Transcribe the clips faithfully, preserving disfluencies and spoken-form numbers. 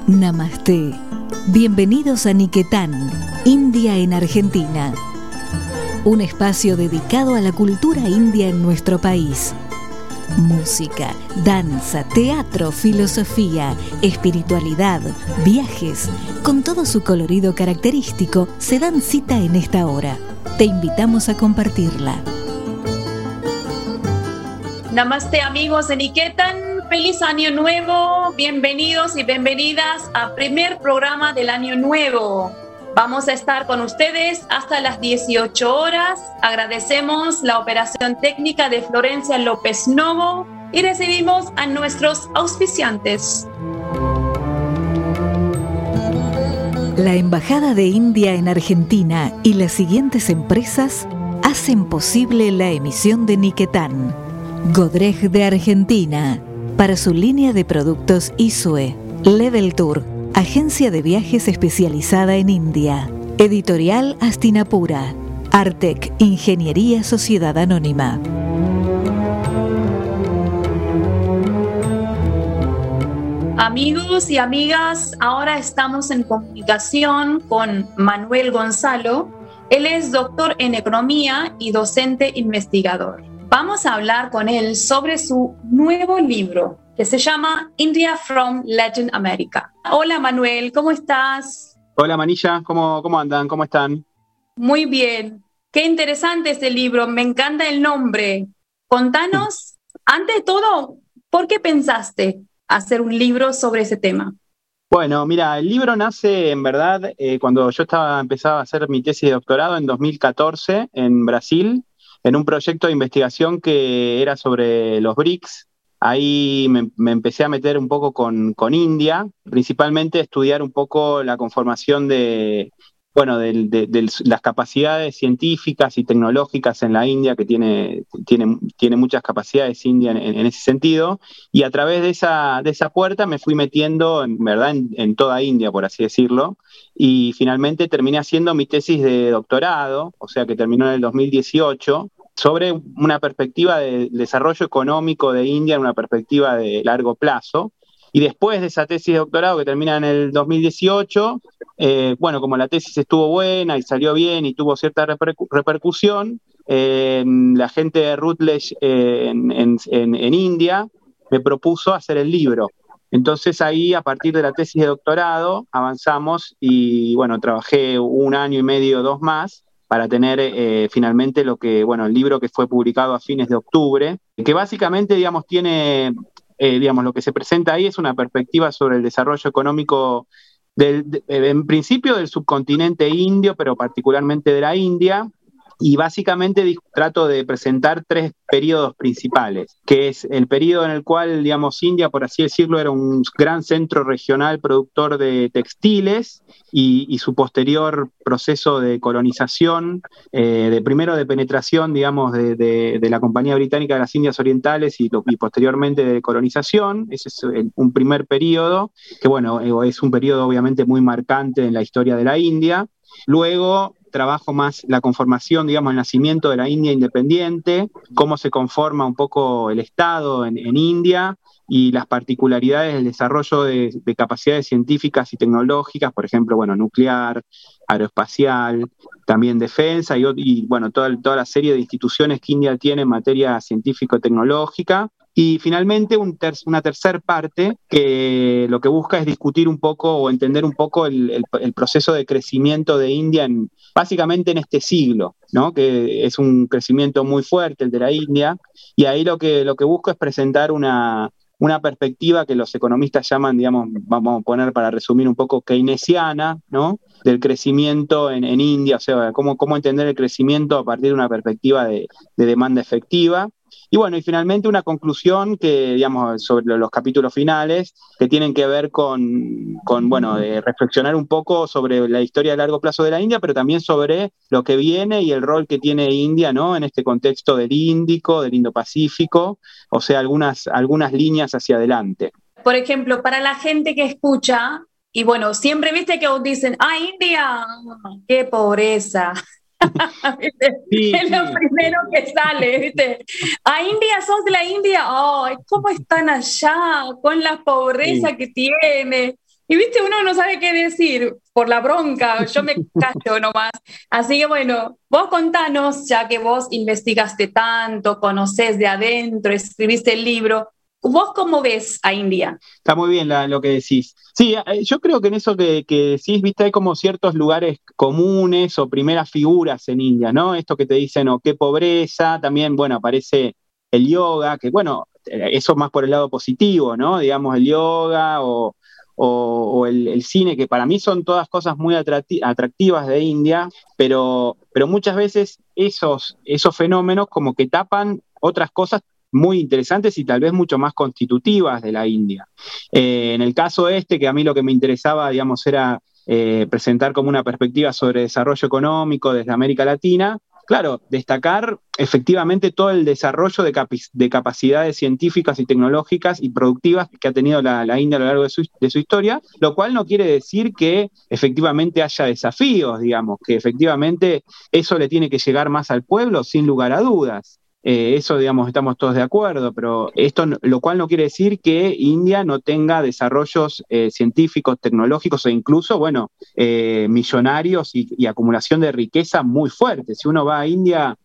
Namaste. Bienvenidos a Niquetán, India en Argentina. Un espacio dedicado a la cultura india en nuestro país. Música, danza, teatro, filosofía, espiritualidad, viajes, con todo su colorido característico, se dan cita en esta hora. Te invitamos a compartirla. Namaste, amigos de Niquetán. Feliz año nuevo. Bienvenidos y bienvenidas al primer programa del año nuevo. Vamos a estar con ustedes hasta las dieciocho horas. Agradecemos la operación técnica de Florencia López Novo y recibimos a nuestros auspiciantes. La Embajada de India en Argentina y las siguientes empresas hacen posible la emisión de Niquetán. Godrej de Argentina, para su línea de productos Isue. Level Tour, agencia de viajes especializada en India. Editorial Astinapura. Artec, Ingeniería Sociedad Anónima. Amigos y amigas, ahora estamos en comunicación con Manuel Gonzalo. Él es doctor en economía y docente investigador. Vamos a hablar con él sobre su nuevo libro que se llama India from Latin America. Hola Manuel, ¿cómo estás? Hola Manilla, ¿cómo, cómo andan? ¿Cómo están? Muy bien. Qué interesante este libro, me encanta el nombre. Contanos, antes de todo, ¿por qué pensaste hacer un libro sobre ese tema? Bueno, mira, el libro nace en verdad eh, cuando yo estaba empezaba a hacer mi tesis de doctorado en dos mil catorce en Brasil, en un proyecto de investigación que era sobre los B R I C S. Ahí me, me empecé a meter un poco con, con India, principalmente estudiar un poco la conformación de, bueno, de, de, de las capacidades científicas y tecnológicas en la India, que tiene, tiene, tiene muchas capacidades India en, en ese sentido, y a través de esa, de esa puerta me fui metiendo, en verdad, en, en toda India, por así decirlo, y finalmente terminé haciendo mi tesis de doctorado, o sea que terminó en el dos mil dieciocho, sobre una perspectiva de desarrollo económico de India en una perspectiva de largo plazo. Y después de esa tesis de doctorado que termina en el dos mil dieciocho, eh, bueno, como la tesis estuvo buena y salió bien y tuvo cierta repercu- repercusión, eh, la gente de Routledge eh, en, en, en, en India me propuso hacer el libro. Entonces ahí, a partir de la tesis de doctorado, avanzamos y, bueno, trabajé un año y medio, dos más, para tener eh, finalmente lo que, bueno, el libro que fue publicado a fines de octubre, que básicamente, digamos, tiene, eh, digamos, lo que se presenta ahí es una perspectiva sobre el desarrollo económico, del, de, en principio del subcontinente indio, pero particularmente de la India, y básicamente trato de presentar tres periodos principales, que es el periodo en el cual, digamos, India, por así decirlo, era un gran centro regional productor de textiles y, y su posterior proceso de colonización, eh, de primero de penetración, digamos, de, de, de la Compañía Británica de las Indias Orientales y, y posteriormente de colonización. Ese es el, un primer periodo, que bueno, es un periodo obviamente muy marcante en la historia de la India. Luego trabajo más la conformación, digamos, el nacimiento de la India independiente, cómo se conforma un poco el Estado en, en India y las particularidades del desarrollo de, de capacidades científicas y tecnológicas, por ejemplo, bueno, nuclear, aeroespacial, también defensa y, y bueno, toda, toda la serie de instituciones que India tiene en materia científico-tecnológica. Y finalmente un ter- una tercera parte que lo que busca es discutir un poco o entender un poco el, el, el proceso de crecimiento de India en, básicamente en este siglo, ¿no? Que es un crecimiento muy fuerte el de la India, y ahí lo que, lo que busco es presentar una, una perspectiva que los economistas llaman, digamos, vamos a poner para resumir un poco, keynesiana, ¿no? Del crecimiento en, en India, o sea, cómo, cómo entender el crecimiento a partir de una perspectiva de, de demanda efectiva. Y bueno, y finalmente una conclusión que, digamos, sobre los capítulos finales, que tienen que ver con, con bueno, de reflexionar un poco sobre la historia a largo plazo de la India, pero también sobre lo que viene y el rol que tiene India, ¿no? En este contexto del Índico, del Indo-Pacífico, o sea, algunas, algunas líneas hacia adelante. Por ejemplo, para la gente que escucha, y bueno, siempre viste que dicen, ¡ah, India! ¡Qué pobreza! Sí, es lo sí. primero que sale, ¿viste? A India, sos de la India, ¡ay, cómo están allá con la pobreza sí. que tiene! Y viste, uno no sabe qué decir por la bronca, yo me callo nomás. Así que bueno, vos contanos, ya que vos investigaste tanto, conocés de adentro, escribiste el libro, ¿vos cómo ves a India? Está muy bien la, lo que decís. Sí, yo creo que en eso que, que decís, viste, hay como ciertos lugares comunes o primeras figuras en India, ¿no? Esto que te dicen, o oh, qué pobreza, también, bueno, aparece el yoga, que bueno, eso más por el lado positivo, ¿no? Digamos, el yoga o, o, o el, el cine, que para mí son todas cosas muy atractivas de India, pero, pero muchas veces esos, esos fenómenos como que tapan otras cosas muy interesantes y tal vez mucho más constitutivas de la India. Eh, en el caso este, que a mí lo que me interesaba, digamos, era eh, presentar como una perspectiva sobre desarrollo económico desde América Latina, claro, destacar efectivamente todo el desarrollo de, capi- de capacidades científicas y tecnológicas y productivas que ha tenido la, la India a lo largo de su, de su historia, lo cual no quiere decir que efectivamente haya desafíos, digamos, que efectivamente eso le tiene que llegar más al pueblo sin lugar a dudas. Eh, eso, digamos, estamos todos de acuerdo, pero esto, lo cual no quiere decir que India no tenga desarrollos eh, científicos, tecnológicos e incluso, bueno, eh, millonarios y, y acumulación de riqueza muy fuerte. Si uno va a India,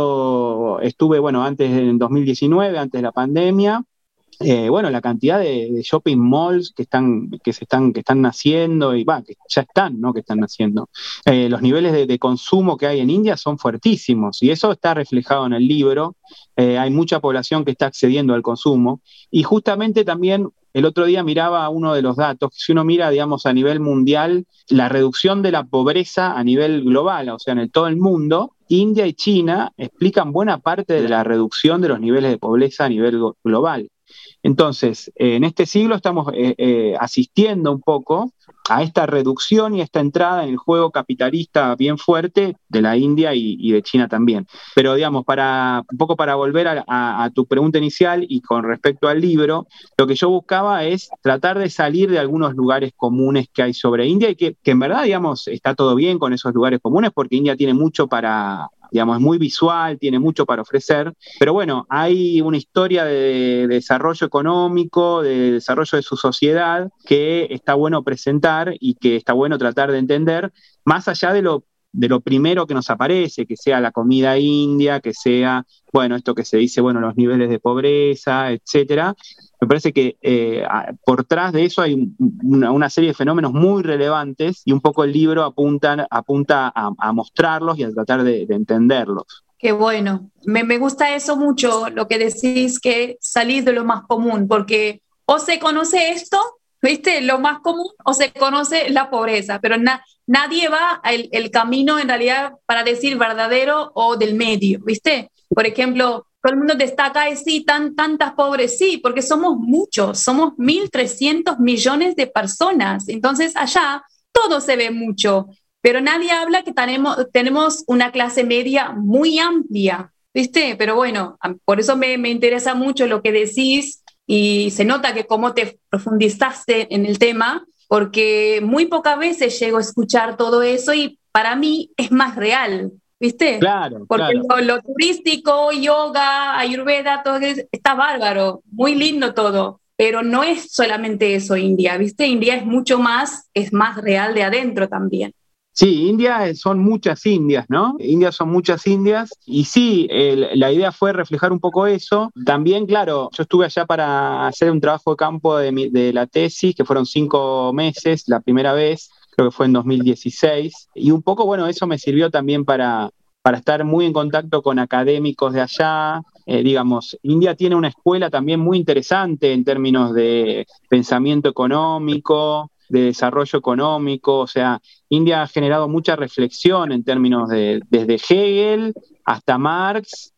yo estuve, bueno, antes en dos mil diecinueve, antes de la pandemia. Eh, bueno, la cantidad de, de shopping malls que están, que se están, que están naciendo y va, que ya están, ¿no? Que están naciendo. Eh, los niveles de, de consumo que hay en India son fuertísimos y eso está reflejado en el libro. Eh, hay mucha población que está accediendo al consumo y justamente también el otro día miraba uno de los datos, que si uno mira, digamos, a nivel mundial, la reducción de la pobreza a nivel global, o sea, en el, todo el mundo, India y China explican buena parte de la reducción de los niveles de pobreza a nivel global. Entonces, eh, en este siglo estamos eh, eh, asistiendo un poco a esta reducción y a esta entrada en el juego capitalista bien fuerte de la India y, y de China también. Pero, digamos, para, un poco para volver a, a, a tu pregunta inicial y con respecto al libro, lo que yo buscaba es tratar de salir de algunos lugares comunes que hay sobre India y que, que en verdad, digamos, está todo bien con esos lugares comunes porque India tiene mucho para... digamos, es muy visual, tiene mucho para ofrecer, pero bueno, hay una historia de, de desarrollo económico, de desarrollo de su sociedad que está bueno presentar y que está bueno tratar de entender, más allá de lo, de lo primero que nos aparece, que sea la comida india, que sea, bueno, esto que se dice, bueno, los niveles de pobreza, etcétera. Me parece que eh, por tras de eso hay una, una serie de fenómenos muy relevantes y un poco el libro apunta, apunta a, a mostrarlos y a tratar de, de entenderlos. Qué bueno, me, me gusta eso mucho, lo que decís, que salís de lo más común, porque o se conoce esto, ¿viste? Lo más común, o se conoce la pobreza, pero na, nadie va el, el camino en realidad para decir verdadero o del medio, ¿viste? Por ejemplo, todo el mundo destaca, sí, tan, tantas pobres, sí, porque somos muchos, somos mil trescientos millones de personas, entonces allá todo se ve mucho, pero nadie habla que tenemos, tenemos una clase media muy amplia, ¿viste? Pero bueno, por eso me, me interesa mucho lo que decís y se nota que cómo te profundizaste en el tema, porque muy pocas veces llego a escuchar todo eso y para mí es más real. ¿Viste? Claro, porque claro. Lo, lo turístico, yoga, ayurveda, todo eso, está bárbaro, muy lindo todo, pero no es solamente eso India, ¿viste? India es mucho más, es más real de adentro también. Sí, India son muchas Indias, ¿no? India son muchas Indias y sí, el, la idea fue reflejar un poco eso. También, claro, yo estuve allá para hacer un trabajo de campo de, mi, de la tesis, que fueron cinco meses, la primera vez, creo que fue en dos mil dieciséis, y un poco, bueno, eso me sirvió también para, para estar muy en contacto con académicos de allá. Eh, digamos, India tiene una escuela también muy interesante en términos de pensamiento económico, de desarrollo económico, o sea, India ha generado mucha reflexión en términos de, desde Hegel hasta Marx,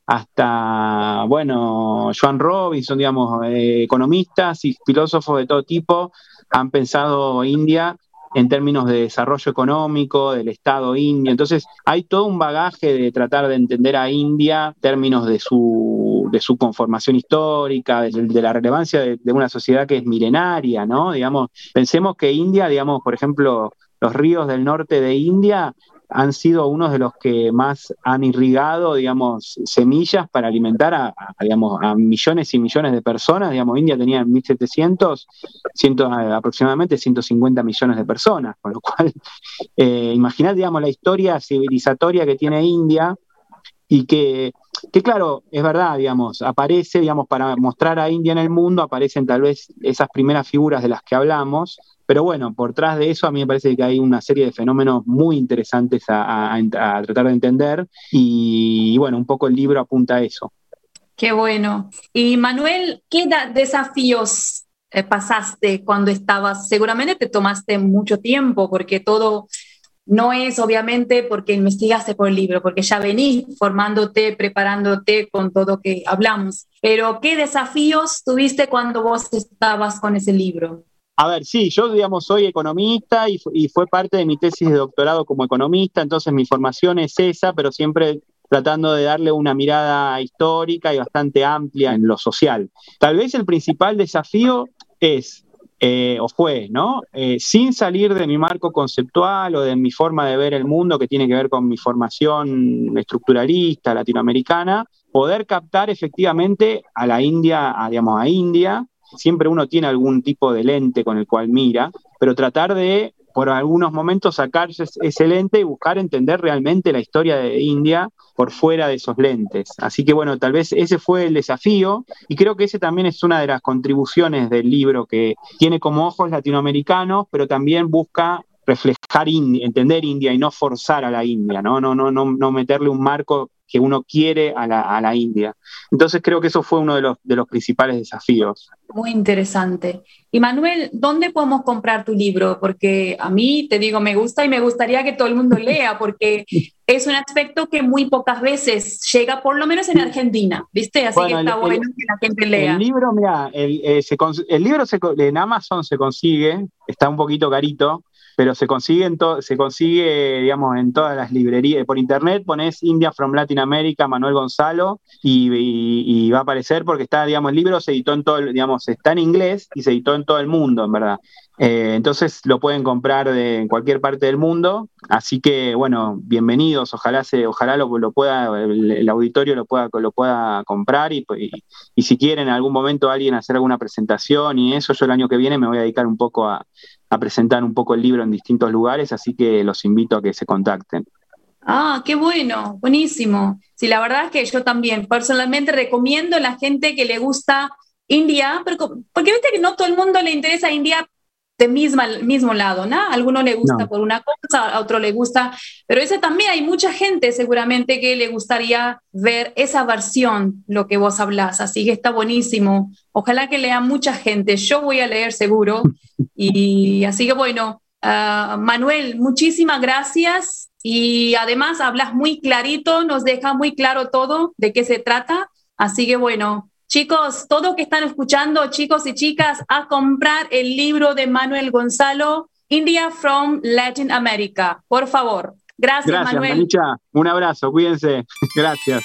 hasta, bueno, Joan Robinson, digamos, eh, economistas y filósofos de todo tipo han pensado India en términos de desarrollo económico, del Estado indio. Entonces, hay todo un bagaje de tratar de entender a India en términos de su, de su conformación histórica, de, de la relevancia de, de una sociedad que es milenaria, ¿no? Digamos, pensemos que India, digamos, por ejemplo, los ríos del norte de India han sido unos de los que más han irrigado, digamos, semillas para alimentar a, a, digamos, a millones y millones de personas. Digamos, India tenía en mil setecientos ciento, aproximadamente ciento cincuenta millones de personas, con lo cual, eh, imaginad, digamos, la historia civilizatoria que tiene India y que, que, claro, es verdad, digamos, aparece, digamos, para mostrar a India en el mundo, aparecen tal vez esas primeras figuras de las que hablamos. Pero bueno, por tras de eso a mí me parece que hay una serie de fenómenos muy interesantes a, a, a tratar de entender y, y bueno, un poco el libro apunta a eso. Qué bueno. Y Manuel, ¿qué desafíos eh, pasaste cuando estabas? Seguramente te tomaste mucho tiempo porque todo no es obviamente porque investigaste por el libro, porque ya venís formándote, preparándote con todo que hablamos. Pero ¿qué desafíos tuviste cuando vos estabas con ese libro? A ver, sí, yo, digamos, soy economista y, y fue parte de mi tesis de doctorado como economista, entonces mi formación es esa, pero siempre tratando de darle una mirada histórica y bastante amplia en lo social. Tal vez el principal desafío es, eh, o fue, ¿no? Eh, sin salir de mi marco conceptual o de mi forma de ver el mundo, que tiene que ver con mi formación estructuralista, latinoamericana, poder captar efectivamente a la India, a, digamos, a India. Siempre uno tiene algún tipo de lente con el cual mira, pero tratar de, por algunos momentos, sacarse ese lente y buscar entender realmente la historia de India por fuera de esos lentes. Así que bueno, tal vez ese fue el desafío, y creo que ese también es una de las contribuciones del libro, que tiene como ojos latinoamericanos, pero también busca reflejar, India, entender India y no forzar a la India, ¿no? No, no, no, no meterle un marco que uno quiere a la, a la India. Entonces creo que eso fue uno de los, de los principales desafíos. Muy interesante. Y Manuel, ¿dónde podemos comprar tu libro? Porque a mí, te digo, me gusta y me gustaría que todo el mundo lea, porque es un aspecto que muy pocas veces llega, por lo menos en Argentina, ¿viste? Así bueno, que está el, bueno que la gente lea. El libro, mira, el, eh, se, el libro se, en Amazon se consigue, está un poquito carito, pero se consigue, en to, se consigue, digamos, en todas las librerías. Por internet ponés India from Latin America, Manuel Gonzalo, y, y, y va a aparecer, porque está, digamos, el libro se editó en todo, digamos, está en inglés y se editó en todo el mundo, en verdad. Eh, entonces lo pueden comprar de, en cualquier parte del mundo, así que, bueno, bienvenidos, ojalá se, ojalá lo, lo pueda, el, el auditorio lo pueda, lo pueda comprar, y, y, y si quieren en algún momento alguien hacer alguna presentación y eso, yo el año que viene me voy a dedicar un poco a, a presentar un poco el libro en distintos lugares, así que los invito a que se contacten. Ah, qué bueno, buenísimo. Sí, la verdad es que yo también personalmente recomiendo a la gente que le gusta India, pero, porque viste que no todo el mundo le interesa India de misma, mismo lado, ¿no? A alguno le gusta no. por una cosa, a otro le gusta, pero ese también hay mucha gente seguramente que le gustaría ver esa versión, lo que vos hablás, así que está buenísimo. Ojalá que lea mucha gente, yo voy a leer seguro, y así que bueno, uh, Manuel, muchísimas gracias, y además hablas muy clarito, nos deja muy claro todo de qué se trata, así que bueno, chicos, todos que están escuchando, chicos y chicas, a comprar el libro de Manuel Gonzalo, India from Latin America, por favor. Gracias, Gracias Manuel. Manicha. Un abrazo, cuídense. Gracias.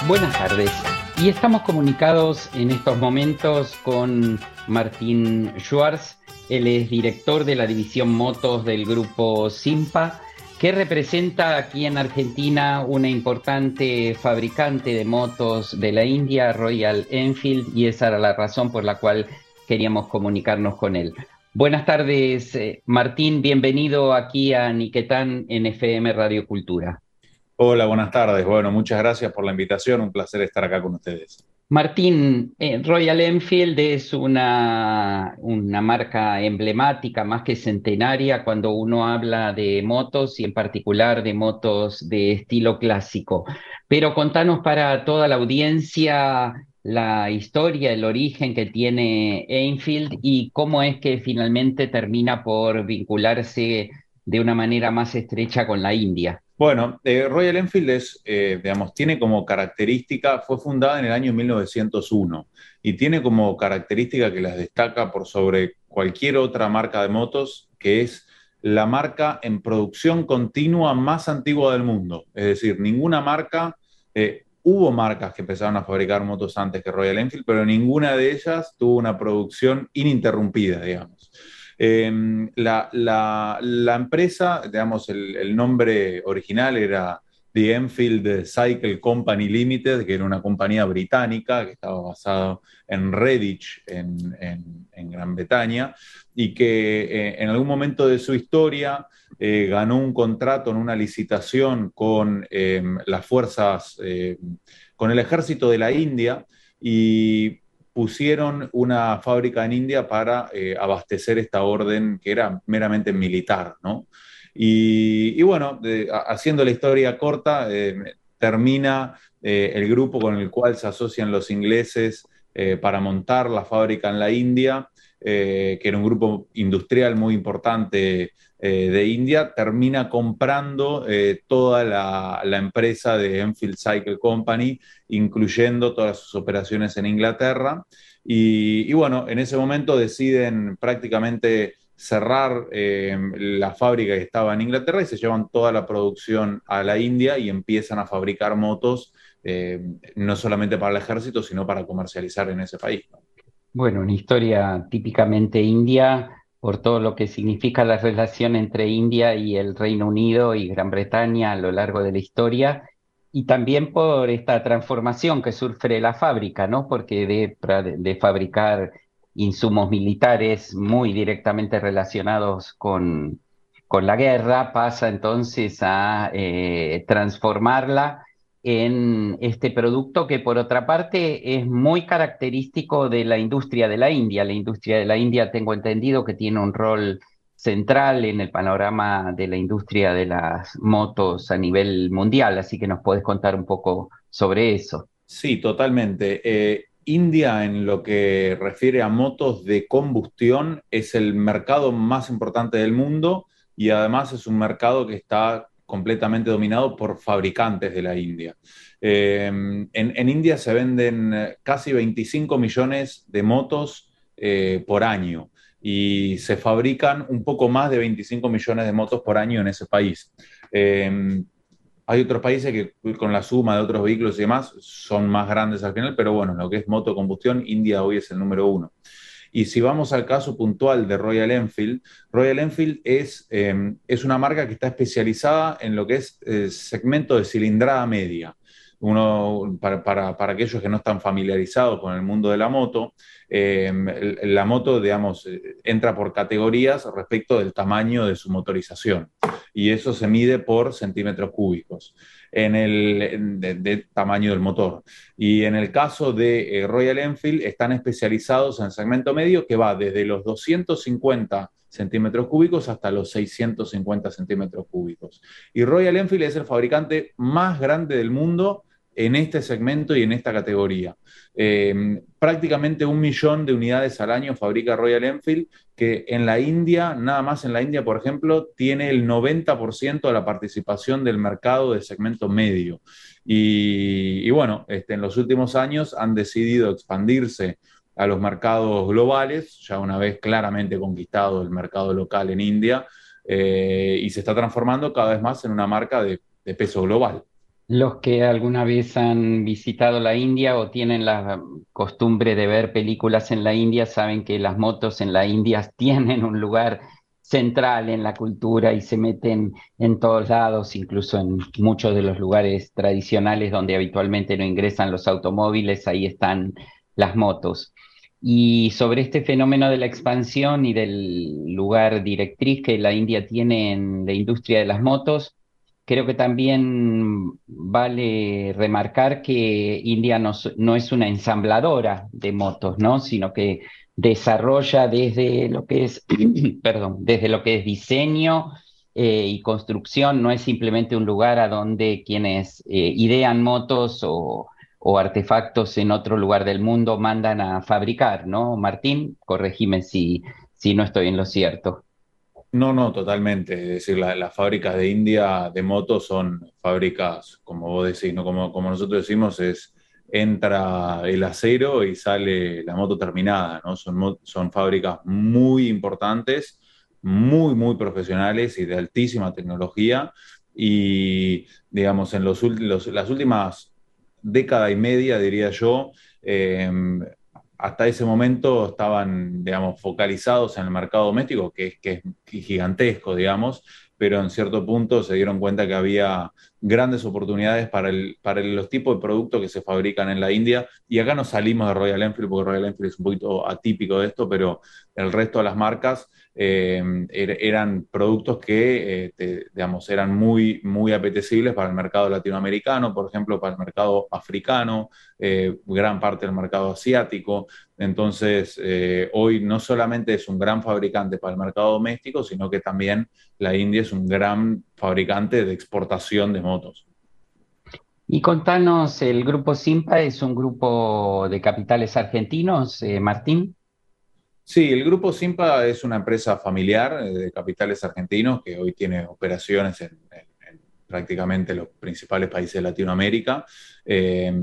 Buenas tardes. Y estamos comunicados en estos momentos con Martín Schwartz. Él es director de la división motos del grupo Simpa, que representa aquí en Argentina una importante fabricante de motos de la India, Royal Enfield, y esa era la razón por la cual queríamos comunicarnos con él. Buenas tardes, eh, Martín, bienvenido aquí a Niquetán en F M Radio Cultura. Hola, buenas tardes. Bueno, muchas gracias por la invitación. Un placer estar acá con ustedes. Martín, eh, Royal Enfield es una, una marca emblemática, más que centenaria, cuando uno habla de motos y en particular de motos de estilo clásico. Pero contanos para toda la audiencia la historia, el origen que tiene Enfield y cómo es que finalmente termina por vincularse de una manera más estrecha con la India. Bueno, eh, Royal Enfield es, eh, digamos, tiene como característica, fue fundada en el año mil novecientos uno y tiene como característica que las destaca por sobre cualquier otra marca de motos, que es la marca en producción continua más antigua del mundo. Es decir, ninguna marca, eh, hubo marcas que empezaron a fabricar motos antes que Royal Enfield, pero ninguna de ellas tuvo una producción ininterrumpida, digamos. Eh, la, la, la empresa, digamos, el, el nombre original era The Enfield Cycle Company Limited, que era una compañía británica que estaba basada en Redditch, en, en, en Gran Bretaña, y que eh, en algún momento de su historia eh, ganó un contrato en una licitación con eh, las fuerzas, eh, con el ejército de la India, y pusieron una fábrica en India para eh, abastecer esta orden que era meramente militar, ¿no? Y, y bueno, eh, haciendo la historia corta, eh, termina eh, el grupo con el cual se asocian los ingleses eh, para montar la fábrica en la India, eh, que era un grupo industrial muy importante eh, de India, termina comprando eh, toda la, la empresa de Enfield Cycle Company, incluyendo todas sus operaciones en Inglaterra. Y, y bueno, en ese momento deciden prácticamente cerrar eh, la fábrica que estaba en Inglaterra y se llevan toda la producción a la India y empiezan a fabricar motos, eh, no solamente para el ejército, sino para comercializar en ese país, ¿no? Bueno, una historia típicamente india por todo lo que significa la relación entre India y el Reino Unido y Gran Bretaña a lo largo de la historia, y también por esta transformación que sufre la fábrica, ¿no? Porque de, de fabricar insumos militares muy directamente relacionados con, con la guerra, pasa entonces a eh, transformarla en este producto que por otra parte es muy característico de la industria de la India. La industria de la India, tengo entendido que tiene un rol central en el panorama de la industria de las motos a nivel mundial, así que nos puedes contar un poco sobre eso. Sí, totalmente. Eh, India, en lo que refiere a motos de combustión, es el mercado más importante del mundo y además es un mercado que está completamente dominado por fabricantes de la India. Eh, en, en India se venden casi veinticinco millones de motos eh, por año y se fabrican un poco más de veinticinco millones de motos por año en ese país. Eh, Hay otros países que con la suma de otros vehículos y demás son más grandes al final, pero bueno, en lo que es motocombustión, India hoy es el número uno. Y si vamos al caso puntual de Royal Enfield, Royal Enfield es, eh, es una marca que está especializada en lo que es eh, segmento de cilindrada media. Uno, para, para, para aquellos que no están familiarizados con el mundo de la moto, eh, la moto, digamos, entra por categorías respecto del tamaño de su motorización. Y eso se mide por centímetros cúbicos en el de, de tamaño del motor. Y en el caso de eh, Royal Enfield están especializados en segmento medio que va desde los doscientos cincuenta centímetros cúbicos hasta los seiscientos cincuenta centímetros cúbicos. Y Royal Enfield es el fabricante más grande del mundo en este segmento y en esta categoría. Eh, prácticamente un millón de unidades al año fabrica Royal Enfield, que en la India, nada más en la India, por ejemplo, tiene el noventa por ciento de la participación del mercado de segmento medio. Y, y bueno, este, en los últimos años han decidido expandirse a los mercados globales, ya una vez claramente conquistado el mercado local en India, eh, y se está transformando cada vez más en una marca de, de peso global. Los que alguna vez han visitado la India o tienen la costumbre de ver películas en la India saben que las motos en la India tienen un lugar central en la cultura y se meten en todos lados, incluso en muchos de los lugares tradicionales donde habitualmente no ingresan los automóviles, ahí están las motos. Y sobre este fenómeno de la expansión y del lugar directriz que la India tiene en la industria de las motos, creo que también vale remarcar que India no, s- no es una ensambladora de motos, ¿no? Sino que desarrolla desde lo que es, perdón, desde lo que es diseño eh, y construcción, no es simplemente un lugar a donde quienes eh, idean motos o, o artefactos en otro lugar del mundo mandan a fabricar, ¿no? Martín, corregime si, si no estoy en lo cierto. No, no, totalmente. Es decir, la- las fábricas de India de motos son fábricas, como vos decís, ¿no? Como, como nosotros decimos, es entra el acero y sale la moto terminada, ¿no? Son, mo- son fábricas muy importantes, muy, muy profesionales y de altísima tecnología. Y, digamos, en los, ult- los- las últimas década y media, diría yo, eh, hasta ese momento estaban, digamos, focalizados en el mercado doméstico, que es, que es gigantesco, digamos, pero en cierto punto se dieron cuenta que había grandes oportunidades para, el, para el- los tipos de productos que se fabrican en la India. Y acá no salimos de Royal Enfield, porque Royal Enfield es un poquito atípico de esto, pero el resto de las marcas eh, er- eran productos que, eh, te- digamos, eran muy, muy apetecibles para el mercado latinoamericano, por ejemplo, para el mercado africano, eh, gran parte del mercado asiático. Entonces, eh, hoy no solamente es un gran fabricante para el mercado doméstico, sino que también la India es un gran fabricante de exportación de motos. Y contanos, el grupo Simpa es un grupo de capitales argentinos, eh, Martín. Sí, el Grupo Simpa es una empresa familiar eh, de capitales argentinos que hoy tiene operaciones en, en- en prácticamente los principales países de Latinoamérica, eh,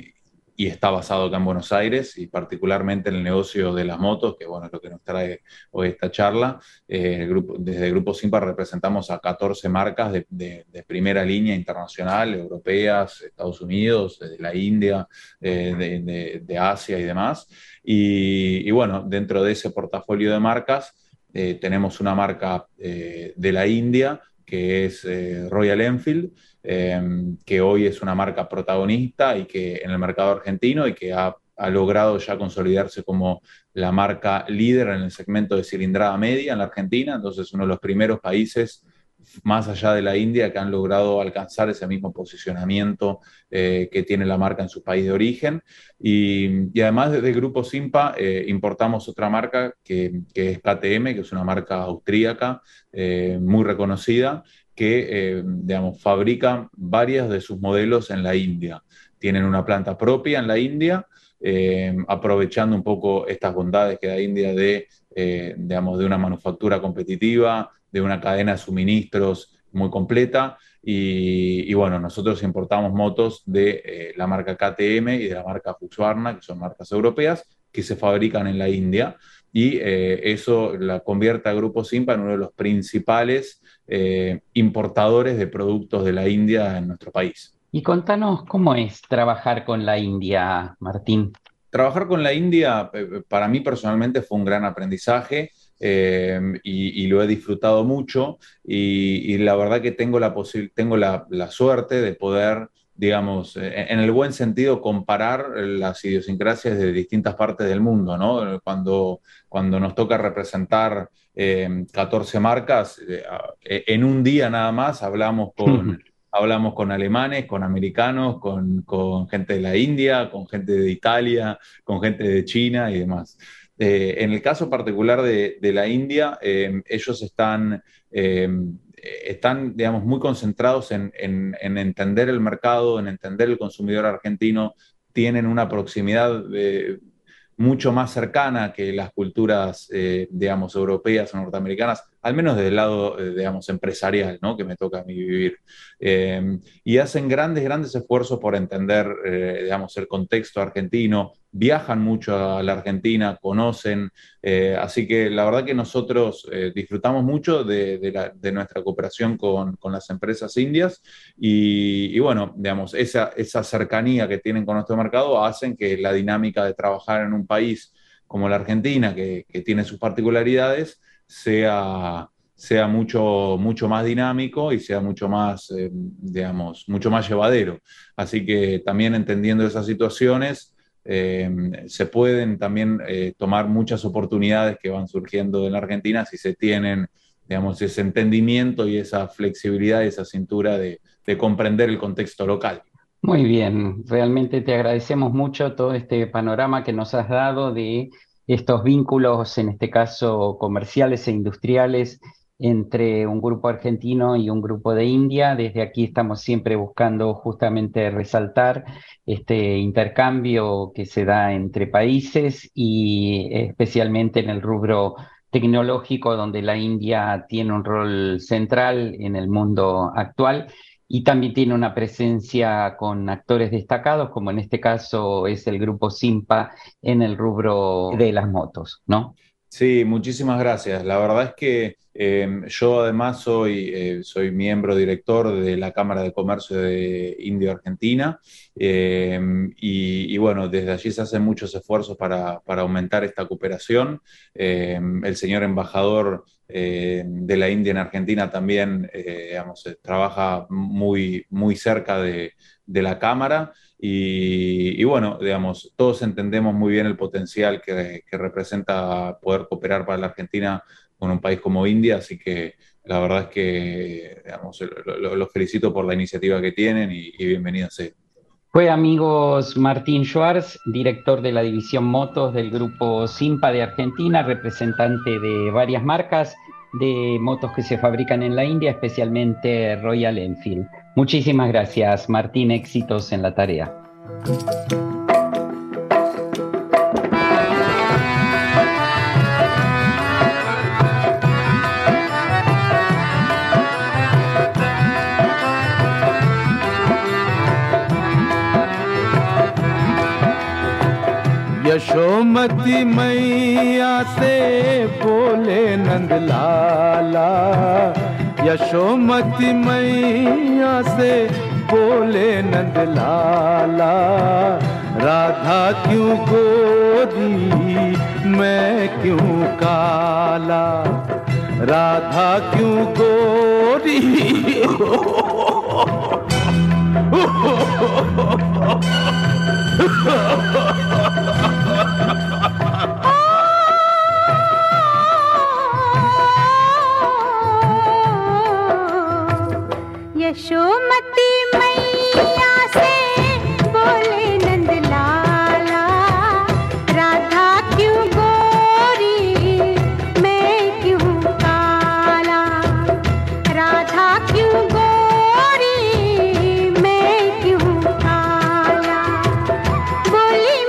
y está basado acá en Buenos Aires y particularmente en el negocio de las motos, que bueno, es lo que nos trae hoy esta charla. Eh, el grupo, desde el Grupo Simpa representamos a catorce marcas de, de- de primera línea internacional, europeas, Estados Unidos, de la India, eh, de de- de Asia y demás. Y, y bueno, dentro de ese portafolio de marcas eh, tenemos una marca eh, de la India que es eh, Royal Enfield, eh, que hoy es una marca protagonista y que en el mercado argentino y que ha, ha logrado ya consolidarse como la marca líder en el segmento de cilindrada media en la Argentina. Entonces, uno de los primeros países más allá de la India que han logrado alcanzar ese mismo posicionamiento eh, que tiene la marca en su país de origen. Y, y además del grupo Simpa, eh, importamos otra marca que, que, es K T M, que es una marca austríaca eh, muy reconocida, que, eh, digamos, fabrica varias de sus modelos en la India. Tienen una planta propia en la India, eh, aprovechando un poco estas bondades que da India de, eh, digamos, de una manufactura competitiva, de una cadena de suministros muy completa. Y, y bueno, nosotros importamos motos de eh, la marca K T M y de la marca Husqvarna, que son marcas europeas, que se fabrican en la India. Y eh, eso la convierte a Grupo Simpa en uno de los principales eh, importadores de productos de la India en nuestro país. Y contanos cómo es trabajar con la India, Martín. Trabajar con la India eh, para mí personalmente fue un gran aprendizaje, eh, y, y lo he disfrutado mucho y, y la verdad que tengo la, posi- tengo la, la suerte de poder, digamos, eh, en el buen sentido, comparar las idiosincrasias de distintas partes del mundo, ¿no? Cuando, cuando nos toca representar eh, catorce marcas, eh, en un día nada más hablamos con hablamos con alemanes, con americanos, con, con gente de la India, con gente de Italia, con gente de China y demás. Eh, en el caso particular de, de la India, eh, ellos están, eh, están, digamos, muy concentrados en, en, en, entender el mercado, en entender el consumidor argentino, tienen una proximidad de, mucho más cercana que las culturas, eh, digamos, europeas o norteamericanas al menos del lado, eh, digamos, empresarial, ¿no? Que me toca a mí vivir. Eh, y hacen grandes, grandes esfuerzos por entender, eh, digamos, el contexto argentino, viajan mucho a la Argentina, conocen, eh, así que la verdad que nosotros eh, disfrutamos mucho de, de, la, de nuestra cooperación con, con las empresas indias y, y bueno, digamos, esa, esa cercanía que tienen con nuestro mercado hacen que la dinámica de trabajar en un país como la Argentina, que, que tiene sus particularidades, sea, sea mucho, mucho más dinámico y sea mucho más, eh, digamos, mucho más llevadero. Así que también entendiendo esas situaciones, Eh, se pueden también eh, tomar muchas oportunidades que van surgiendo en la Argentina si se tienen, digamos, ese entendimiento y esa flexibilidad y esa cintura de, de comprender el contexto local. Muy bien, realmente te agradecemos mucho todo este panorama que nos has dado de estos vínculos, en este caso comerciales e industriales, entre un grupo argentino y un grupo de India. Desde aquí estamos siempre buscando justamente resaltar este intercambio que se da entre países y especialmente en el rubro tecnológico, donde la India tiene un rol central en el mundo actual y también tiene una presencia con actores destacados, como en este caso es el grupo Simpa en el rubro de las motos, ¿no? Sí, muchísimas gracias. La verdad es que eh, yo además soy, eh, soy miembro director de la Cámara de Comercio de India-Argentina eh, y, y bueno, desde allí se hacen muchos esfuerzos para, para aumentar esta cooperación. Eh, el señor embajador eh, de la India en Argentina también, eh, digamos, trabaja muy, muy cerca de, de la Cámara. Y, y bueno, digamos, todos entendemos muy bien el potencial que, que representa poder cooperar para la Argentina con un país como India, así que la verdad es que, digamos, los lo felicito por la iniciativa que tienen y, y bienvenidos sea. Fue, amigos, Martín Schwartz, director de la división motos del grupo Simpa de Argentina, representante de varias marcas de motos que se fabrican en la India, especialmente Royal Enfield. Muchísimas gracias, Martín, éxitos en la tarea. Yashomati मैया से बोले नंद लाला, यशोमती मैया से बोले नंद लाला, राधा क्यों गोरी मैं क्यों काला, राधा क्यों गोरी यशोमती मैया से बोले नंद लाला, राधा क्यों गोरी मैं क्यों काला, राधा क्यों गोरी मैं क्यों काला, बोली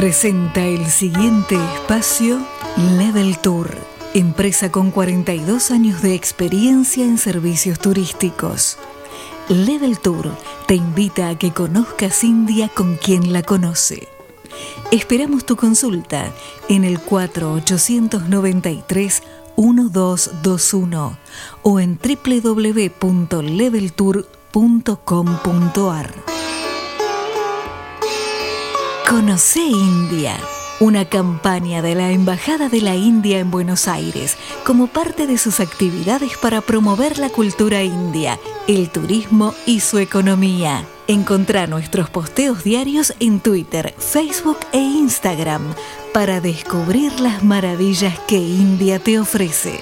presenta el siguiente espacio Level Tour, empresa con cuarenta y dos años de experiencia en servicios turísticos. Level Tour te invita a que conozcas India con quien la conoce. Esperamos tu consulta en el cuatro ochocientos noventa y tres doce veintiuno o en doble u doble u doble u punto level tour punto com punto a r. Conoce India, una campaña de la Embajada de la India en Buenos Aires como parte de sus actividades para promover la cultura india, el turismo y su economía. Encontrá nuestros posteos diarios en Twitter, Facebook e Instagram para descubrir las maravillas que India te ofrece.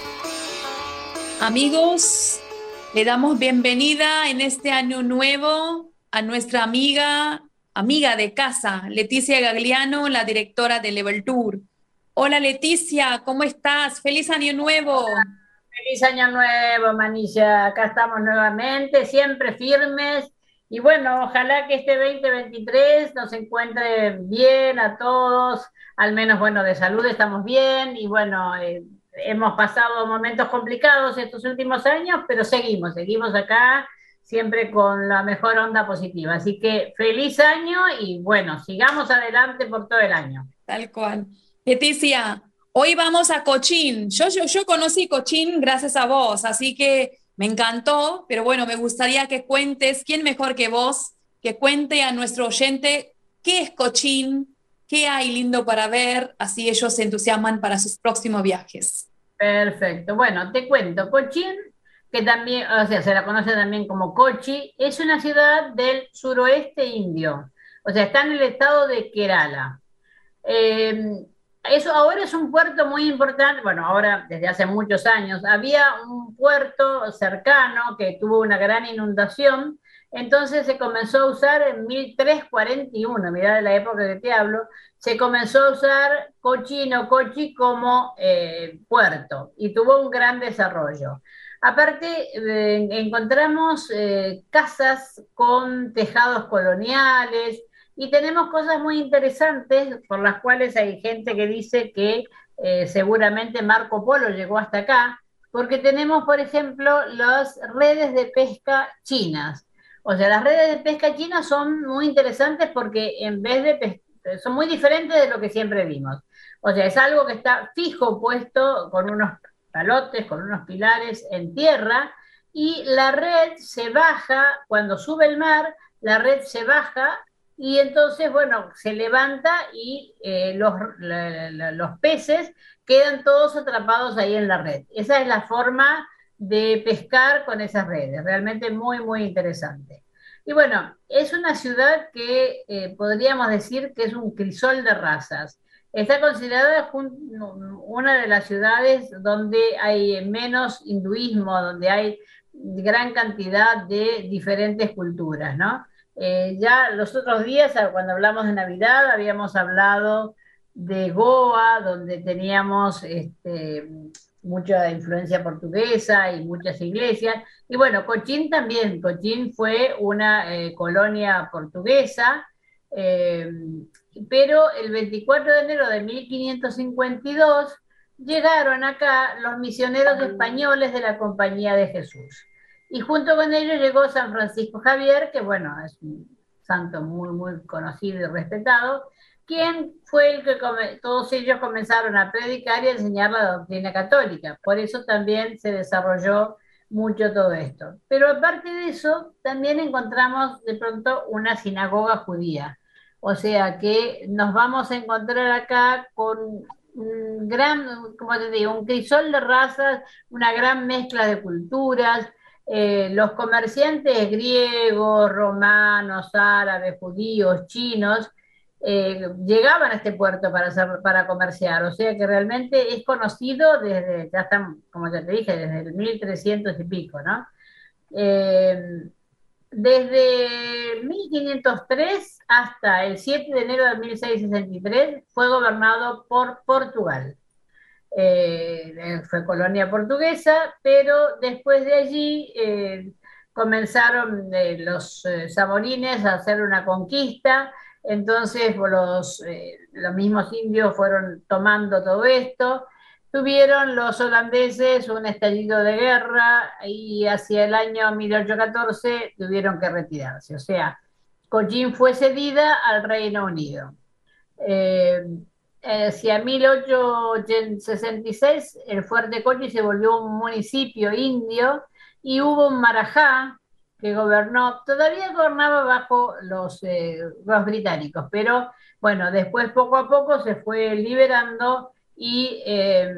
Amigos, le damos bienvenida en este año nuevo a nuestra amiga, amiga de casa, Leticia Gagliano, la directora de Level Tour. Hola Leticia, ¿cómo estás? ¡Feliz año nuevo! Feliz año nuevo, Manilla. Acá estamos nuevamente, siempre firmes. Y bueno, ojalá que este veinte veintitrés nos encuentre bien a todos, al menos, bueno, de salud estamos bien y bueno, eh, hemos pasado momentos complicados estos últimos años, pero seguimos, seguimos acá, siempre con la mejor onda positiva. Así que feliz año y bueno, sigamos adelante por todo el año. Tal cual. Leticia, hoy vamos a Cochín. Yo, yo, yo conocí Cochín gracias a vos, así que me encantó, pero bueno, me gustaría que cuentes, ¿quién mejor que vos? Que cuente a nuestro oyente qué es Cochín, qué hay lindo para ver, así ellos se entusiasman para sus próximos viajes. Perfecto. Bueno, te cuento. Cochín, que también, o sea, se la conoce también como Kochi, es una ciudad del suroeste indio. O sea, está en el estado de Kerala. Eh, Eso ahora es un puerto muy importante, bueno, ahora desde hace muchos años, había un puerto cercano que tuvo una gran inundación, entonces se comenzó a usar en mil trescientos cuarenta y uno, mirá de la época que te hablo, se comenzó a usar Cochin o Kochi como eh, puerto y tuvo un gran desarrollo. Aparte, eh, encontramos eh, casas con tejados coloniales, y tenemos cosas muy interesantes por las cuales hay gente que dice que eh, seguramente Marco Polo llegó hasta acá, porque tenemos, por ejemplo, las redes de pesca chinas. O sea, las redes de pesca chinas son muy interesantes porque en vez de pes- son muy diferentes de lo que siempre vimos. O sea, es algo que está fijo puesto con unos palotes, con unos pilares en tierra, y la red se baja, cuando sube el mar, la red se baja y entonces, bueno, se levanta y eh, los, la, la, los peces quedan todos atrapados ahí en la red. Esa es la forma de pescar con esas redes, realmente muy, muy interesante. Y bueno, es una ciudad que eh, podríamos decir que es un crisol de razas. Está considerada una de las ciudades donde hay menos hinduismo, donde hay gran cantidad de diferentes culturas, ¿no? Eh, ya los otros días, cuando hablamos de Navidad, habíamos hablado de Goa, donde teníamos este, mucha influencia portuguesa y muchas iglesias. Y bueno, Cochín también. Cochín fue una eh, colonia portuguesa, eh, pero el veinticuatro de enero de mil quinientos cincuenta y dos llegaron acá los misioneros españoles de la Compañía de Jesús. Y junto con ellos llegó San Francisco Javier, que bueno, es un santo muy, muy conocido y respetado, quien fue el que come, todos ellos comenzaron a predicar y a enseñar la doctrina católica. Por eso también se desarrolló mucho todo esto. Pero aparte de eso, también encontramos de pronto una sinagoga judía. O sea que nos vamos a encontrar acá con un gran, como te digo, un crisol de razas, una gran mezcla de culturas. Eh, los comerciantes griegos, romanos, árabes, judíos, chinos, eh, llegaban a este puerto para, hacer, para comerciar, o sea que realmente es conocido desde, ya están, como ya te dije, desde el mil trescientos y pico, ¿no? Eh, desde mil quinientos tres hasta el siete de enero de mil seiscientos sesenta y tres fue gobernado por Portugal. Eh, fue colonia portuguesa, pero después de allí eh, comenzaron eh, los eh, saborines a hacer una conquista, Entonces los, eh, los mismos indios fueron tomando todo esto. Tuvieron los holandeses un estallido de guerra y hacia el año mil ochocientos catorce tuvieron que retirarse. O sea, Cochin fue cedida al Reino Unido. Eh, hacia mil ochocientos sesenta y seis el fuerte Cochin se volvió un municipio indio y hubo un marajá que gobernó, todavía gobernaba bajo los, eh, los británicos, pero bueno, después poco a poco se fue liberando y eh,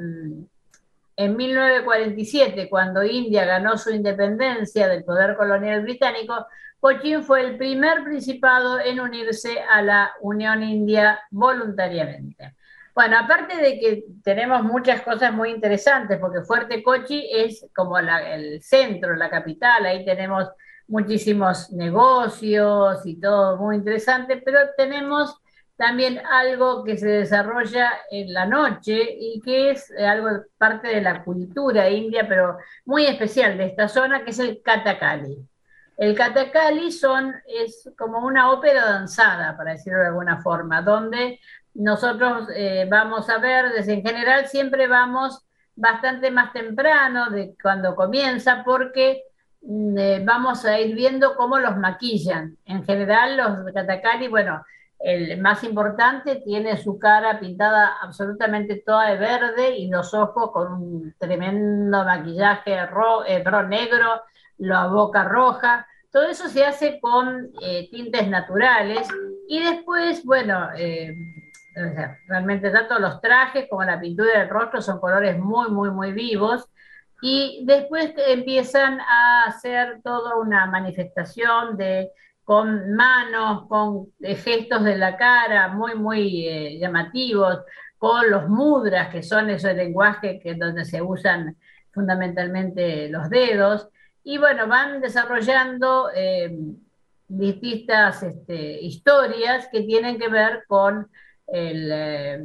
en mil novecientos cuarenta y siete, cuando India ganó su independencia del poder colonial británico, Cochin fue el primer principado en unirse a la Unión India voluntariamente. Bueno, aparte de que tenemos muchas cosas muy interesantes, porque Fuerte Kochi es como la, el centro, la capital, ahí tenemos muchísimos negocios y todo muy interesante, pero tenemos también algo que se desarrolla en la noche y que es algo parte de la cultura india, pero muy especial de esta zona, que es el Kathakali. El Kathakali son, es como una ópera danzada, para decirlo de alguna forma, donde nosotros eh, vamos a ver, desde en general siempre vamos bastante más temprano de cuando comienza, porque eh, vamos a ir viendo cómo los maquillan. En general los Kathakali, bueno, el más importante tiene su cara pintada absolutamente toda de verde y los ojos con un tremendo maquillaje ro eh, negro, la boca roja. Todo eso se hace con eh, tintes naturales y después, bueno, eh, o sea, realmente tanto los trajes como la pintura del rostro son colores muy, muy, muy vivos y después empiezan a hacer toda una manifestación de con manos, con eh, gestos de la cara muy, muy eh, llamativos, con los mudras, que son ese lenguaje que, donde se usan fundamentalmente los dedos, y bueno, van desarrollando eh, distintas este, historias que tienen que ver con el, eh,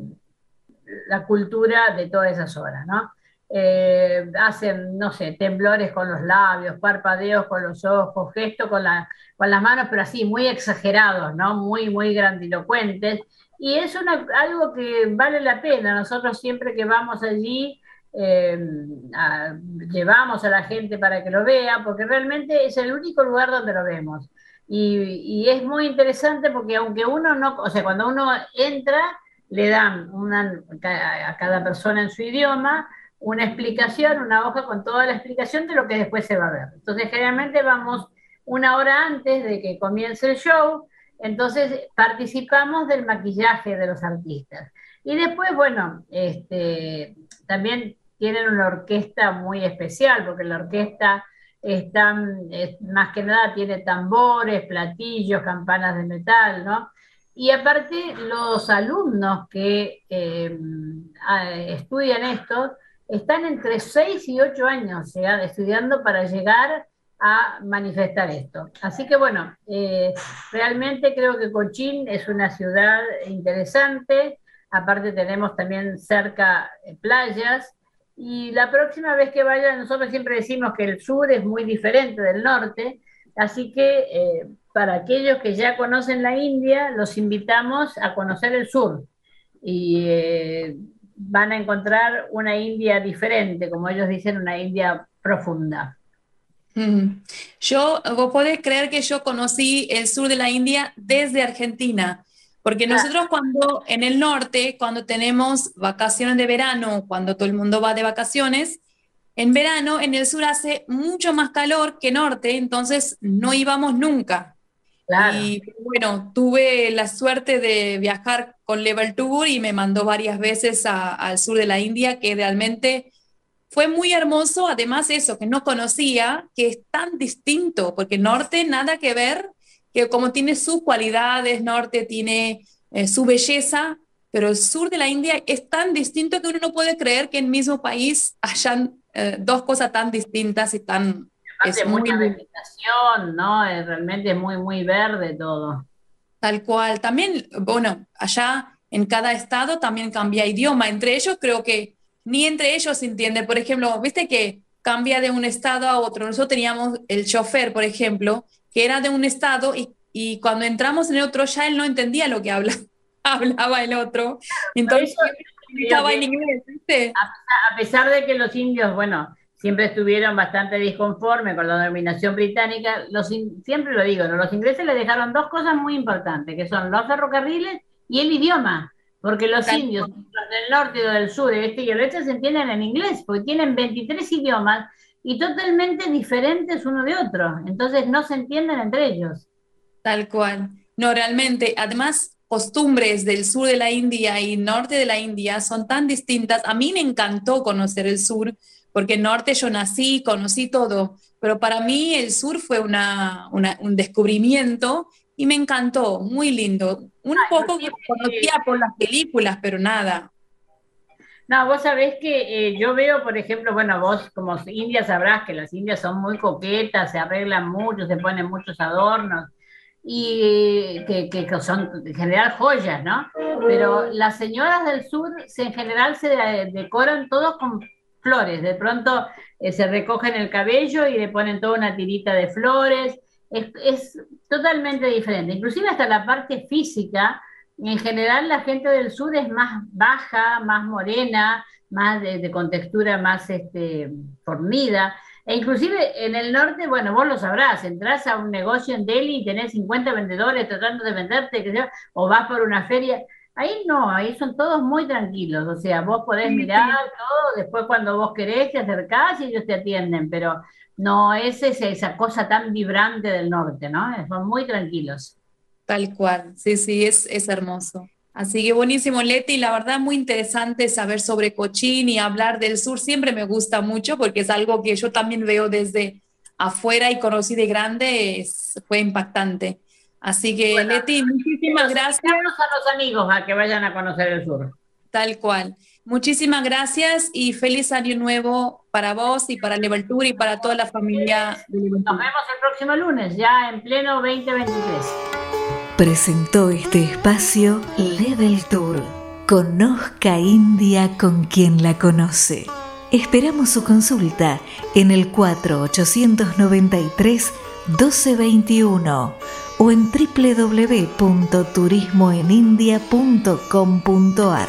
la cultura de toda esa zona, ¿no? Eh, hacen, no sé, temblores con los labios, parpadeos con los ojos, gestos con, la, con las manos, pero así, muy exagerados, ¿no? Muy, muy grandilocuentes. Y es una, algo que vale la pena. Nosotros siempre que vamos allí, eh, a, llevamos a la gente para que lo vea, porque realmente es el único lugar donde lo vemos. Y, y es muy interesante porque aunque uno no, o sea, cuando uno entra, le dan una, a cada persona en su idioma, una explicación, una hoja con toda la explicación de lo que después se va a ver. Entonces, generalmente vamos una hora antes de que comience el show, entonces participamos del maquillaje de los artistas. Y después, bueno, este, también tienen una orquesta muy especial, porque la orquesta está, es, más que nada tiene tambores, platillos, campanas de metal, ¿no? Y aparte, los alumnos que eh, estudian esto, están entre seis y ocho años estudiando para llegar a manifestar esto. Así que bueno, eh, realmente creo que Cochin es una ciudad interesante, aparte tenemos también cerca eh, playas, y la próxima vez que vayan, nosotros siempre decimos que el sur es muy diferente del norte, así que eh, para aquellos que ya conocen la India, los invitamos a conocer el sur, y eh, van a encontrar una India diferente, como ellos dicen, una India profunda. Mm. Yo, vos podés creer que yo conocí el sur de la India desde Argentina, porque nosotros cuando en el norte, cuando tenemos vacaciones de verano, cuando todo el mundo va de vacaciones, en verano en el sur hace mucho más calor que norte, entonces no íbamos nunca. Claro. Y bueno, tuve la suerte de viajar con Level Tour y me mandó varias veces a, al sur de la India, que realmente fue muy hermoso. Además eso, que no conocía, que es tan distinto, porque norte nada que ver, que como tiene sus cualidades, norte tiene eh, su belleza, pero el sur de la India es tan distinto que uno no puede creer que en el mismo país hayan eh, dos cosas tan distintas y tan... Es mucha vegetación, ¿no? Es, realmente es muy, muy verde todo. Tal cual. También, bueno, allá en cada estado también cambia idioma. Entre ellos creo que ni entre ellos se entiende. Por ejemplo, viste que cambia de un estado a otro. Nosotros teníamos el chofer, por ejemplo, que era de un estado y y cuando entramos en el otro ya él no entendía lo que habla, hablaba el otro. Entonces estaba en inglés, ¿viste? A, a pesar de que los indios, bueno, siempre estuvieron bastante disconformes con la dominación británica, los in, siempre lo digo, ¿no? Los ingleses les dejaron dos cosas muy importantes, que son los ferrocarriles y el idioma. Porque los Tal indios, los del norte y los del sur, el este y el oeste, se entienden en inglés, porque tienen veintitrés idiomas y totalmente diferentes uno de otro. Entonces no se entienden entre ellos. Tal cual. No, realmente, además, costumbres del sur de la India y norte de la India son tan distintas. A mí me encantó conocer el sur, porque en norte yo nací, conocí todo, pero para mí el sur fue una, una, un descubrimiento y me encantó, muy lindo. Un Ay, poco que conocía por las películas, pero nada. No, vos sabés que eh, yo veo, por ejemplo, bueno, vos como indias sabrás que las indias son muy coquetas, se arreglan mucho, se ponen muchos adornos, y que, que, que son en general joyas, ¿no? Pero las señoras del sur se, en general se decoran todos con flores, de pronto eh, se recogen el cabello y le ponen toda una tirita de flores. Es, es totalmente diferente, inclusive hasta la parte física. En general la gente del sur es más baja, más morena, más de, de con textura más este, fornida, e inclusive en el norte, bueno, vos lo sabrás, entras a un negocio en Delhi y tenés cincuenta vendedores tratando de venderte, que sea, o vas por una feria, ahí no, ahí son todos muy tranquilos, o sea, vos podés mirar todo, después cuando vos querés te acercás y ellos te atienden, pero no es esa, esa cosa tan vibrante del norte, ¿no? Son muy tranquilos. Tal cual, sí, sí, es, es hermoso. Así que buenísimo, Leti, la verdad muy interesante saber sobre Cochin y hablar del sur, siempre me gusta mucho porque es algo que yo también veo desde afuera y conocí de grande, es, fue impactante. Así que, bueno, Leti, muchísimas gracias. A los amigos a que vayan a conocer el sur. Tal cual. Muchísimas gracias y feliz año nuevo para vos y para Level Tour y para toda la familia. Nos vemos el próximo lunes, ya en pleno veinte veintitrés. Presentó este espacio Level Tour. Conozca India con quien la conoce. Esperamos su consulta en el cuatro ochocientos noventa y tres doce veintiuno o en doble u doble u doble u punto turismo en india punto com punto a r.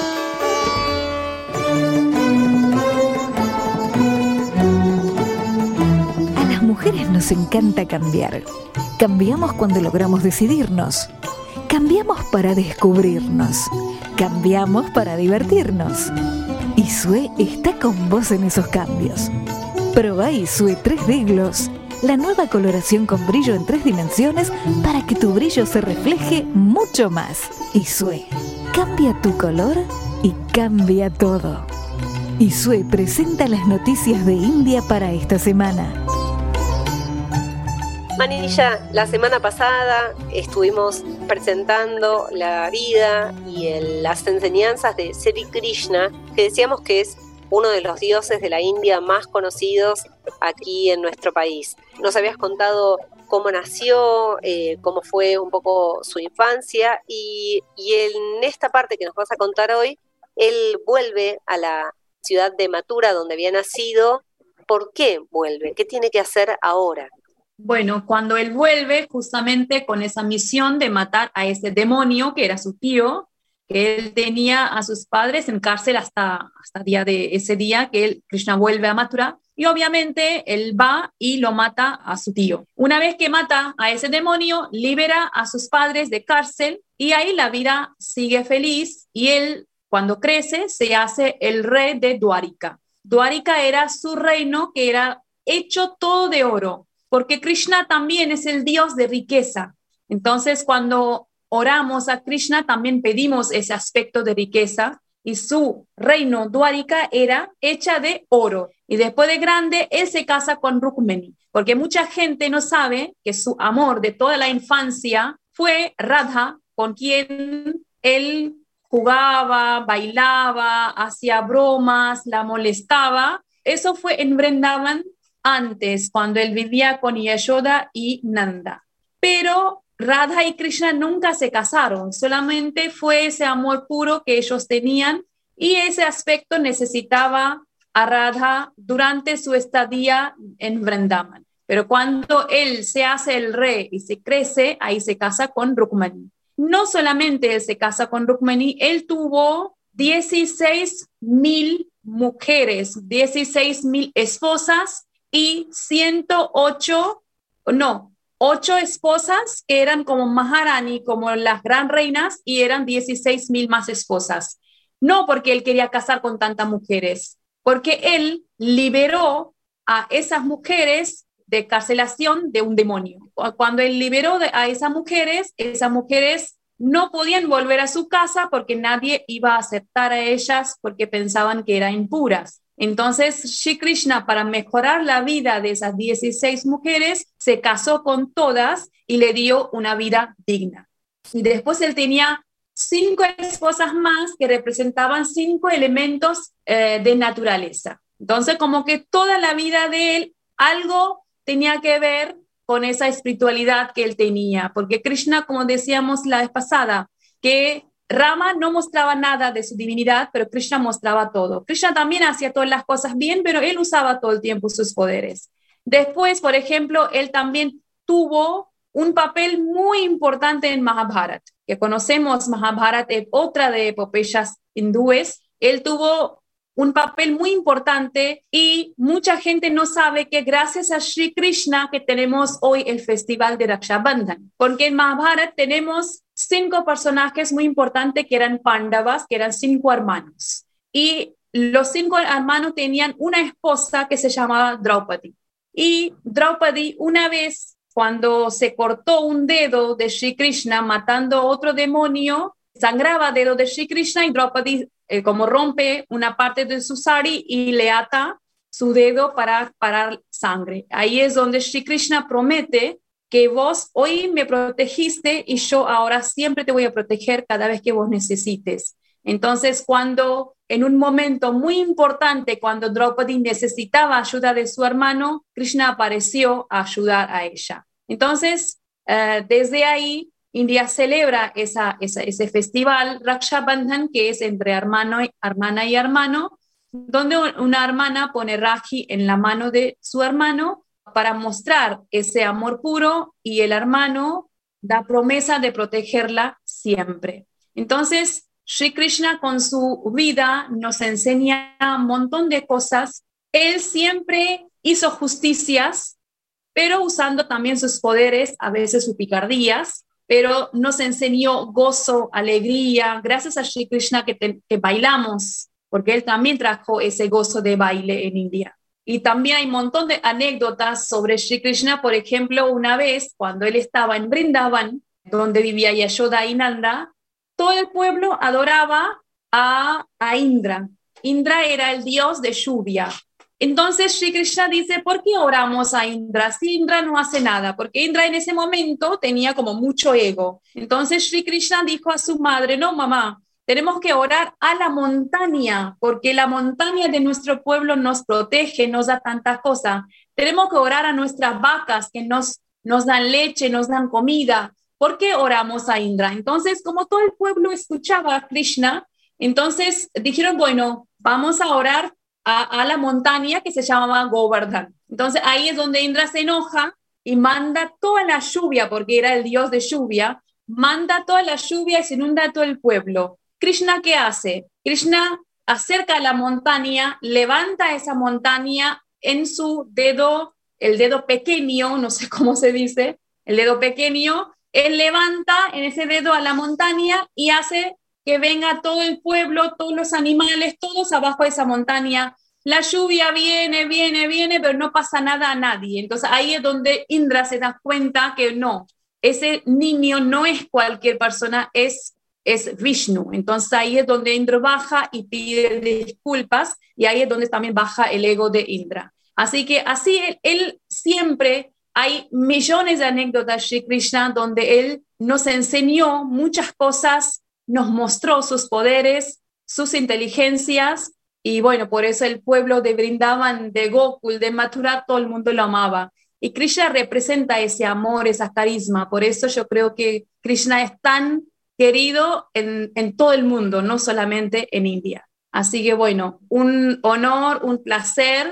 A las mujeres nos encanta cambiar. Cambiamos cuando logramos decidirnos. Cambiamos para descubrirnos. Cambiamos para divertirnos. Isue está con vos en esos cambios. Probá Isue tres D Gloss, la nueva coloración con brillo en tres dimensiones para que tu brillo se refleje mucho más. Isue, cambia tu color y cambia todo. Isue presenta las noticias de India para esta semana. Manilla, la semana pasada estuvimos presentando la vida y el, las enseñanzas de Sri Krishna, que decíamos que es uno de los dioses de la India más conocidos aquí en nuestro país. Nos habías contado cómo nació, eh, cómo fue un poco su infancia y, y en esta parte que nos vas a contar hoy, él vuelve a la ciudad de Mathura donde había nacido. ¿Por qué vuelve? ¿Qué tiene que hacer ahora? Bueno, cuando él vuelve justamente con esa misión de matar a ese demonio que era su tío, que él tenía a sus padres en cárcel hasta, hasta día de ese día que él, Krishna vuelve a Mathura, y obviamente él va y lo mata a su tío. Una vez que mata a ese demonio, libera a sus padres de cárcel y ahí la vida sigue feliz y él, cuando crece, se hace el rey de Dwarika. Dwarika era su reino que era hecho todo de oro, porque Krishna también es el dios de riqueza. Entonces, cuando oramos a Krishna, también pedimos ese aspecto de riqueza, y su reino Dwarika era hecha de oro. Y después de grande, él se casa con Rukmini, porque mucha gente no sabe que su amor de toda la infancia fue Radha, con quien él jugaba, bailaba, hacía bromas, la molestaba. Eso fue en Vrindavan, antes, cuando él vivía con Yashoda y Nanda. Pero Radha y Krishna nunca se casaron, solamente fue ese amor puro que ellos tenían y ese aspecto necesitaba a Radha durante su estadía en Vrindavan. pero cuando él se hace el rey y se crece, ahí se casa con Rukmani. No solamente él se casa con Rukmani, él tuvo dieciséis mil mujeres, dieciséis mil esposas y ciento ocho, no, ocho esposas que eran como Maharani, como las gran reinas, y eran dieciséis mil más esposas. No porque él quería casar con tantas mujeres, porque él liberó a esas mujeres de carcelación de un demonio. Cuando él liberó a esas mujeres, esas mujeres no podían volver a su casa porque nadie iba a aceptar a ellas porque pensaban que eran impuras. Entonces, Shri Krishna, para mejorar la vida de esas dieciséis mujeres, se casó con todas y le dio una vida digna. Y después él tenía cinco esposas más que representaban cinco elementos eh, de naturaleza. Entonces, como que toda la vida de él, algo tenía que ver con esa espiritualidad que él tenía, porque Krishna, como decíamos la vez pasada, que Rama no mostraba nada de su divinidad, pero Krishna mostraba todo. Krishna también hacía todas las cosas bien, pero él usaba todo el tiempo sus poderes. Después, por ejemplo, él también tuvo un papel muy importante en Mahabharata, que conocemos Mahabharata, otra de epopeyas hindúes. Él tuvo un papel muy importante y mucha gente no sabe que gracias a Shri Krishna que tenemos hoy el festival de Raksha Bandhan, porque en Mahabharata tenemos cinco personajes muy importantes que eran Pandavas, que eran cinco hermanos, y los cinco hermanos tenían una esposa que se llamaba Draupadi, y Draupadi una vez cuando se cortó un dedo de Shri Krishna matando a otro demonio, sangraba dedo de Shri Krishna y Draupadi eh, como rompe una parte de su sari y le ata su dedo para parar sangre. Ahí es donde Shri Krishna promete que vos hoy me protegiste y yo ahora siempre te voy a proteger cada vez que vos necesites. Entonces, cuando en un momento muy importante, cuando Draupadi necesitaba ayuda de su hermano, Krishna apareció a ayudar a ella. Entonces, uh, desde ahí, India celebra esa, esa, ese festival Raksha Bandhan, que es entre hermano, hermana y hermano, donde una hermana pone Rakhi en la mano de su hermano para mostrar ese amor puro y el hermano da promesa de protegerla siempre. Entonces, Shri Krishna con su vida nos enseña un montón de cosas. Él siempre hizo justicias, pero usando también sus poderes, a veces sus picardías, pero nos enseñó gozo, alegría, gracias a Shri Krishna que, te, que bailamos, porque él también trajo ese gozo de baile en India. Y también hay un montón de anécdotas sobre Shri Krishna. Por ejemplo, una vez cuando él estaba en Vrindavan, donde vivía Yashoda y Nanda, todo el pueblo adoraba a, a Indra. Indra era el dios de lluvia. Entonces Shri Krishna dice, ¿por qué oramos a Indra si Indra no hace nada? Porque Indra en ese momento tenía como mucho ego. Entonces Shri Krishna dijo a su madre, no mamá, tenemos que orar a la montaña, porque la montaña de nuestro pueblo nos protege, nos da tantas cosas. Tenemos que orar a nuestras vacas que nos, nos dan leche, nos dan comida. ¿Por qué oramos a Indra? Entonces, como todo el pueblo escuchaba a Krishna, entonces dijeron, bueno, vamos a orar a, a la montaña que se llamaba Govardhan. Entonces ahí es donde Indra se enoja y manda toda la lluvia, porque era el dios de lluvia, manda toda la lluvia y se inunda todo el pueblo. Krishna, ¿qué hace? Krishna acerca a la montaña, levanta esa montaña en su dedo, el dedo pequeño, no sé cómo se dice, el dedo pequeño, él levanta en ese dedo a la montaña y hace que venga todo el pueblo, todos los animales, todos abajo de esa montaña. La lluvia viene, viene, viene, pero no pasa nada a nadie. Entonces ahí es donde Indra se da cuenta que no, ese niño no es cualquier persona, es, es Vishnu. Entonces ahí es donde Indra baja y pide disculpas, y ahí es donde también baja el ego de Indra. Así que así él, él siempre, hay millones de anécdotas de Shri Krishna donde él nos enseñó muchas cosas, nos mostró sus poderes, sus inteligencias, y bueno, por eso el pueblo de Vrindavan, de Gokul, de Mathura, todo el mundo lo amaba. Y Krishna representa ese amor, esa carisma. Por eso yo creo que Krishna es tan querido en, en todo el mundo, no solamente en India. Así que bueno, un honor, un placer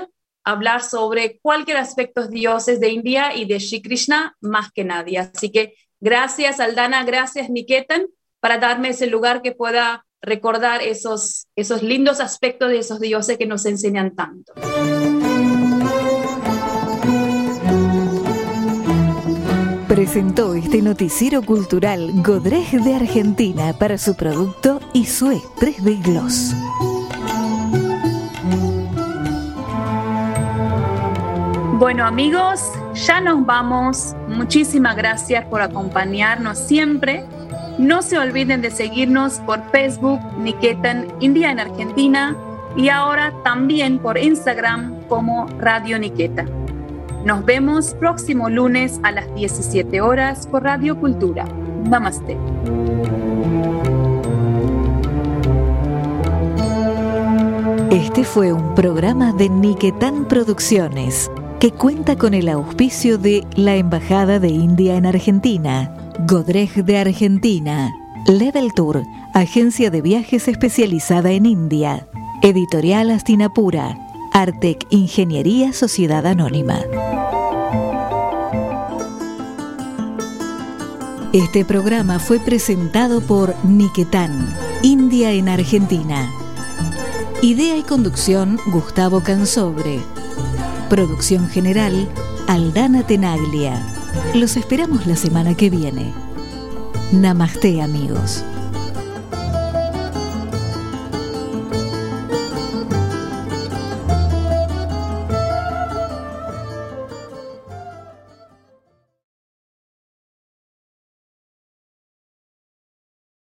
hablar sobre cualquier aspecto de dioses de India y de Shri Krishna más que nadie. Así que gracias Aldana, gracias Niketan, para darme ese lugar que pueda recordar esos, esos lindos aspectos de esos dioses que nos enseñan tanto. Presentó este noticiero cultural Godrej de Argentina para su producto Isue tres D Gloss. Bueno amigos, ya nos vamos. Muchísimas gracias por acompañarnos siempre. No se olviden de seguirnos por Facebook, Niketan India en Argentina, y ahora también por Instagram como Radio Niketa. Nos vemos próximo lunes a las diecisiete horas por Radio Cultura. Namaste. Este fue un programa de Niketan Producciones, que cuenta con el auspicio de la Embajada de India en Argentina, Godrej de Argentina, Level Tour, agencia de viajes especializada en India, Editorial Astinapura, Artec Ingeniería Sociedad Anónima. Este programa fue presentado por Niketan, India en Argentina. Idea y conducción, Gustavo Cansobre. Producción general, Aldana Tenaglia. Los esperamos la semana que viene. Namaste, amigos.